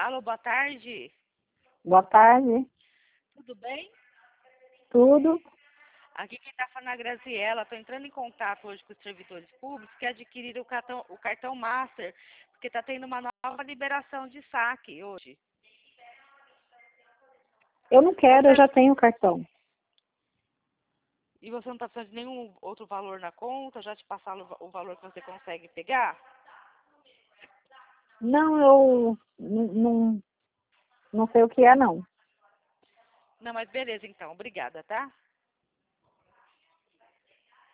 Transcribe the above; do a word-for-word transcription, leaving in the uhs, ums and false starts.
Alô, boa tarde. Boa tarde. Tudo bem? Tudo? Aqui quem está falando é a Graziela. Estou entrando em contato hoje com os servidores públicos que adquiriram o cartão, o cartão Master, porque está tendo uma nova liberação de saque hoje. Eu não quero, eu já tenho o cartão. E você não está precisando de nenhum outro valor na conta? Já te passaram o valor que você consegue pegar? Não, eu n- não, não sei o que é, não. Não, mas beleza então. Obrigada, tá?